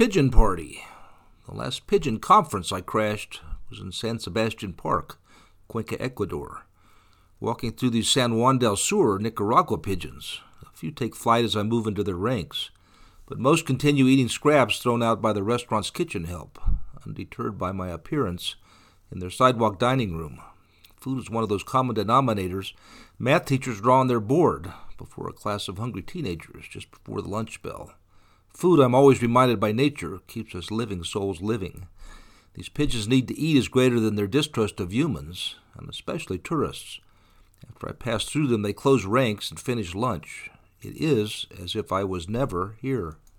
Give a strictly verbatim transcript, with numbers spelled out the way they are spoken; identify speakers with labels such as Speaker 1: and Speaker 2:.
Speaker 1: Pigeon Party. The last pigeon conference I crashed was in San Sebastian Park, Cuenca, Ecuador. Walking through the San Juan del Sur, Nicaragua pigeons. A few take flight as I move into their ranks, but most continue eating scraps thrown out by the restaurant's kitchen help, undeterred by my appearance in their sidewalk dining room. Food is one of those common denominators math teachers draw on their board before a class of hungry teenagers just before the lunch bell. Food, I'm always reminded by nature, keeps us living souls living. These pigeons' need to eat is greater than their distrust of humans, and especially tourists. After I pass through them, they close ranks and finish lunch. It is as if I was never here.